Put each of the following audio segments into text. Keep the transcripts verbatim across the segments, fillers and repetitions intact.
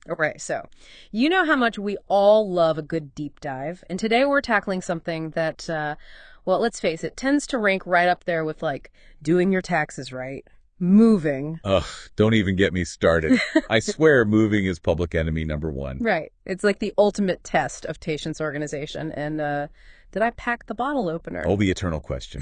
Okay, so you know how much we all love a good deep dive, and today we're tackling something that, uh, well, let's face it, tends to rank right up there with like doing your taxes right, moving. Ugh, don't even get me started. I swear moving is public enemy number one. Right. It's like the ultimate test of patience organization. And uh, did I pack the bottle opener? Oh, the eternal question.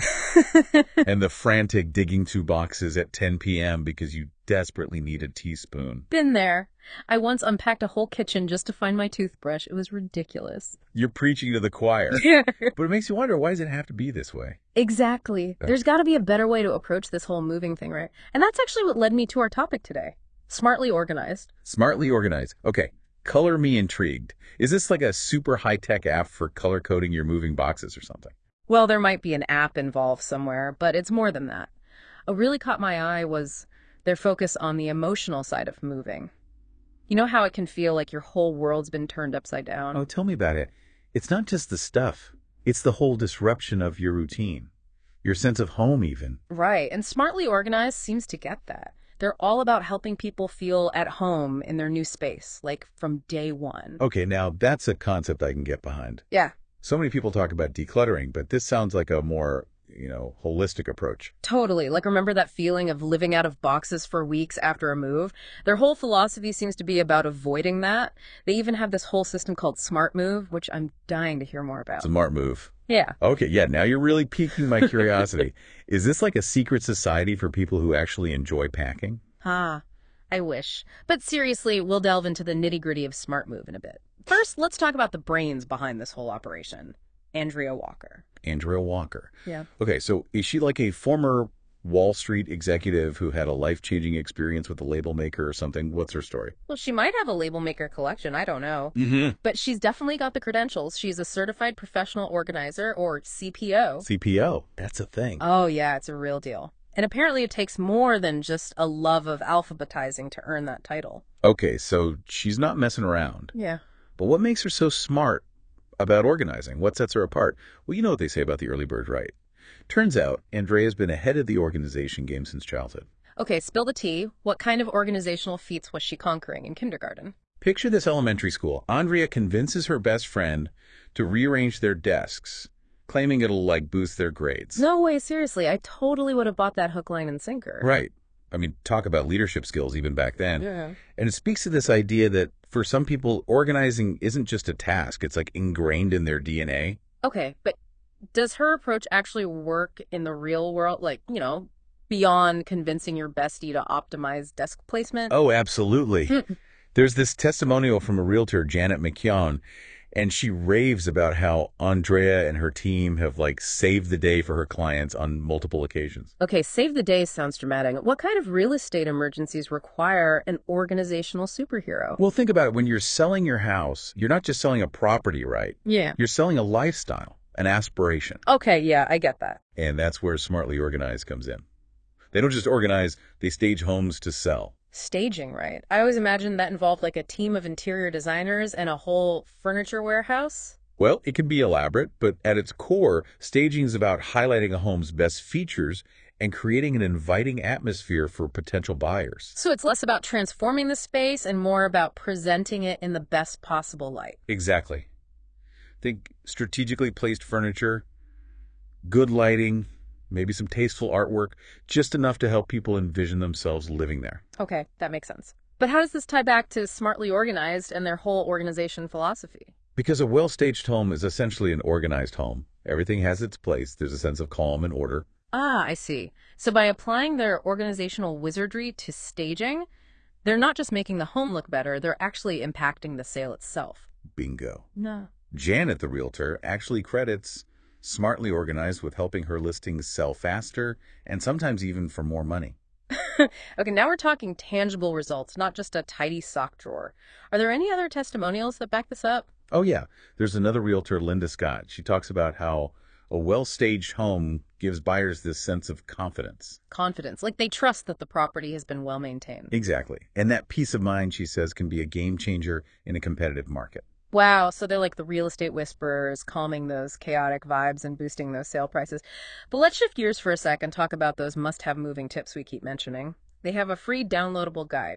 And the frantic digging through boxes at ten p.m. because you desperately need a teaspoon. Been there. I once unpacked a whole kitchen just to find my toothbrush. It was ridiculous. You're preaching to the choir. Yeah. But it makes you wonder, why does it have to be this way? Exactly. There's got to be a better way to approach this whole moving thing, right? And that's actually what led me to our topic today. Smartly organized. Smartly organized. Okay, color me intrigued. Is this like a super high-tech app for color coding your moving boxes or something? Well, there might be an app involved somewhere, but it's more than that. What really caught my eye was their focus on the emotional side of moving. You know how it can feel like your whole world's been turned upside down? Oh, tell me about it. It's not just the stuff. It's the whole disruption of your routine. Your sense of home, even. Right, and Smartly Organized seems to get that. They're all about helping people feel at home in their new space, like from day one. Okay, now that's a concept I can get behind. Yeah. So many people talk about decluttering, but this sounds like a more, you know, holistic approach. Totally. Like, remember that feeling of living out of boxes for weeks after a move? Their whole philosophy seems to be about avoiding that. They even have this whole system called Smart Move, which I'm dying to hear more about. Smart move. Yeah. Okay, yeah, now you're really piquing my curiosity. Is this like a secret society for people who actually enjoy packing? Ah, I wish. But seriously, we'll delve into the nitty-gritty of Smart Move in a bit. First, let's talk about the brains behind this whole operation. Andrea Walker. Andrea Walker. Yeah. Okay, so is she like a former Wall Street executive who had a life-changing experience with a label maker or something? What's her story? Well, she might have a label maker collection. I don't know. Mm-hmm. But she's definitely got the credentials. She's a certified professional organizer, or C P O. C P O. That's a thing. Oh, yeah, it's a real deal. And apparently it takes more than just a love of alphabetizing to earn that title. Okay, so she's not messing around. Yeah. But what makes her so smart about organizing? What sets her apart? Well, you know what they say about the early bird, right? Turns out, Andrea's been ahead of the organization game since childhood. Okay, spill the tea. What kind of organizational feats was she conquering in kindergarten? Picture this elementary school. Andrea convinces her best friend to rearrange their desks, claiming it'll, like, boost their grades. No way, seriously. I totally would have bought that hook, line, and sinker. Right. I mean, talk about leadership skills even back then. Yeah. And it speaks to this idea that for some people, organizing isn't just a task. It's like ingrained in their D N A. Okay, but does her approach actually work in the real world? Like, you know, beyond convincing your bestie to optimize desk placement? Oh, absolutely. There's this testimonial from a realtor, Janet McKeown, and she raves about how Andrea and her team have, like, saved the day for her clients on multiple occasions. Okay, save the day sounds dramatic. What kind of real estate emergencies require an organizational superhero? Well, think about it. When you're selling your house, you're not just selling a property, right? Yeah. You're selling a lifestyle, an aspiration. Okay, yeah, I get that. And that's where Smartly Organized comes in. They don't just organize, they stage homes to sell. Staging, right? I always imagined that involved like a team of interior designers and a whole furniture warehouse. Well, it can be elaborate, but at its core, staging is about highlighting a home's best features and creating an inviting atmosphere for potential buyers. So it's less about transforming the space and more about presenting it in the best possible light. Exactly. Think strategically placed furniture, good lighting, maybe some tasteful artwork, just enough to help people envision themselves living there. Okay, that makes sense. But how does this tie back to Smartly Organized and their whole organization philosophy? Because a well-staged home is essentially an organized home. Everything has its place. There's a sense of calm and order. Ah, I see. So by applying their organizational wizardry to staging, they're not just making the home look better, they're actually impacting the sale itself. Bingo. No. Janet, the realtor, actually credits Smartly Organized with helping her listings sell faster and sometimes even for more money. Okay, now we're talking tangible results, not just a tidy sock drawer. Are there any other testimonials that back this up? Oh, yeah. There's another realtor, Linda Scott. She talks about how a well-staged home gives buyers this sense of confidence. Confidence, like they trust that the property has been well maintained. Exactly. And that peace of mind, she says, can be a game changer in a competitive market. Wow, so they're like the real estate whisperers, calming those chaotic vibes and boosting those sale prices. But let's shift gears for a sec and talk about those must-have moving tips we keep mentioning. They have a free downloadable guide, right?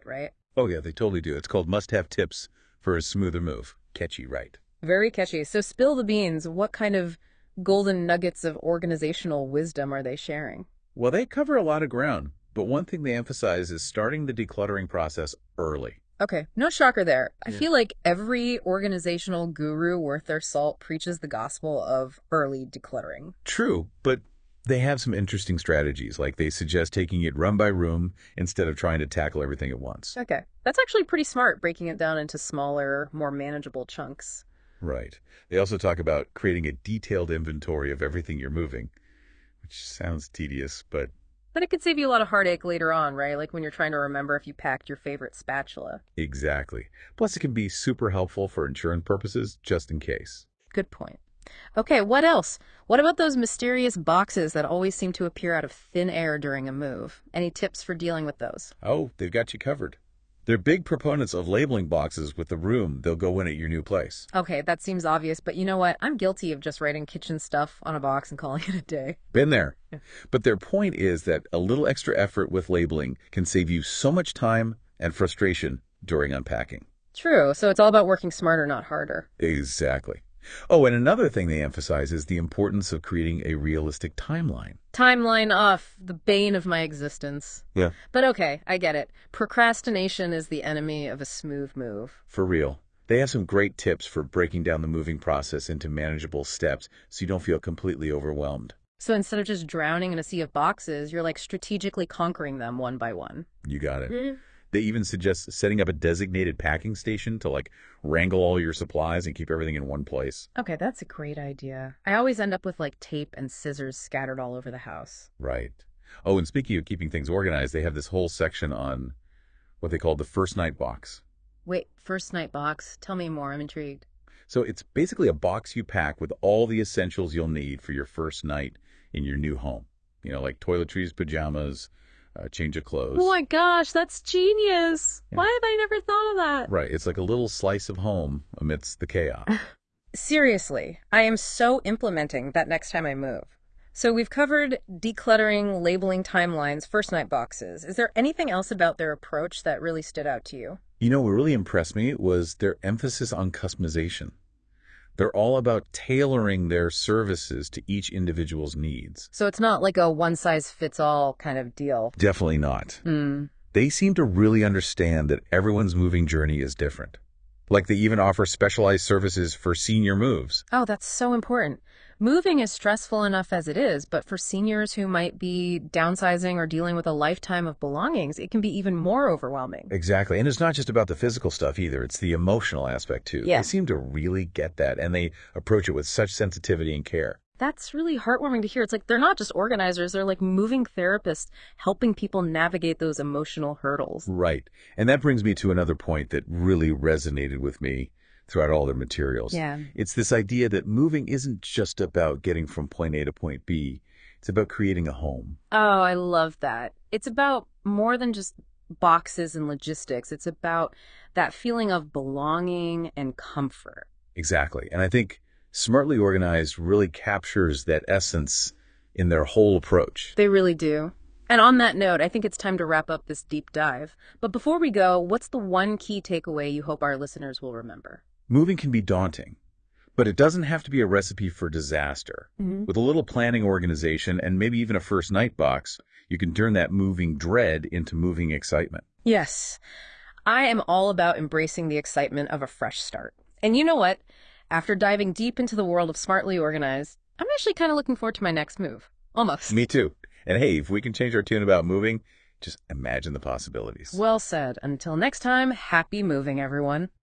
Oh, yeah, they totally do. It's called Must-Have Tips for a Smoother Move. Catchy, right? Very catchy. So spill the beans. What kind of golden nuggets of organizational wisdom are they sharing? Well, they cover a lot of ground, but one thing they emphasize is starting the decluttering process early. Okay, no shocker there. I Yeah. feel like every organizational guru worth their salt preaches the gospel of early decluttering. True, but they have some interesting strategies, like they suggest taking it room by room instead of trying to tackle everything at once. Okay, that's actually pretty smart, breaking it down into smaller, more manageable chunks. Right. They also talk about creating a detailed inventory of everything you're moving, which sounds tedious, but But it could save you a lot of heartache later on, right? Like when you're trying to remember if you packed your favorite spatula. exactly. Plus, it can be super helpful for insurance purposes, just in case. Good point. Okay, what else? What about those mysterious boxes that always seem to appear out of thin air during a move? Any tips for dealing with those? Oh, they've got you covered. They're big proponents of labeling boxes with the room they'll go in at your new place. Okay, that seems obvious, but you know what? I'm guilty of just writing kitchen stuff on a box and calling it a day. Been there. But their point is that a little extra effort with labeling can save you so much time and frustration during unpacking. True, so it's all about working smarter, not harder. Exactly. Oh, and another thing they emphasize is the importance of creating a realistic timeline. Timeline off, the bane of my existence. Yeah. But okay, I get it. Procrastination is the enemy of a smooth move. For real. They have some great tips for breaking down the moving process into manageable steps so you don't feel completely overwhelmed. So instead of just drowning in a sea of boxes, you're like strategically conquering them one by one. You got it. They even suggest setting up a designated packing station to like wrangle all your supplies and keep everything in one place. Okay, that's a great idea. I always end up with like tape and scissors scattered all over the house. Right. Oh, and speaking of keeping things organized, they have this whole section on what they call the first night box. Wait, first night box? Tell me more, I'm intrigued. So it's basically a box you pack with all the essentials you'll need for your first night in your new home. You know, like toiletries, pajamas, a change of clothes. Oh my gosh, that's genius. Yeah. Why have I never thought of that? Right. It's like a little slice of home amidst the chaos. Seriously, I am so implementing that next time I move. So we've covered decluttering, labeling timelines, first night boxes. Is there anything else about their approach that really stood out to you? You know, what really impressed me was their emphasis on customization. They're all about tailoring their services to each individual's needs. So it's not like a one-size-fits-all kind of deal. Definitely not. Hmm. They seem to really understand that everyone's moving journey is different. Like they even offer specialized services for senior moves. Oh, that's so important. Moving is stressful enough as it is, but for seniors who might be downsizing or dealing with a lifetime of belongings, it can be even more overwhelming. Exactly. And it's not just about the physical stuff either. It's the emotional aspect too. Yeah. They seem to really get that, and they approach it with such sensitivity and care. That's really heartwarming to hear. It's like they're not just organizers, they're like moving therapists helping people navigate those emotional hurdles. Right. And that brings me to another point that really resonated with me throughout all their materials. Yeah. It's this idea that moving isn't just about getting from point A to point B. It's about creating a home. Oh, I love that. It's about more than just boxes and logistics. It's about that feeling of belonging and comfort. Exactly. And I think Smartly Organized really captures that essence in their whole approach. They really do. And on that note, I think it's time to wrap up this deep dive. But before we go, what's the one key takeaway you hope our listeners will remember? Moving can be daunting, but it doesn't have to be a recipe for disaster. Mm-hmm. With a little planning, organization, and maybe even a first night box, you can turn that moving dread into moving excitement. Yes, I am all about embracing the excitement of a fresh start. And you know what? After diving deep into the world of Smartly Organized, I'm actually kind of looking forward to my next move. Almost. Me too. And hey, if we can change our tune about moving, just imagine the possibilities. Well said. Until next time, happy moving, everyone.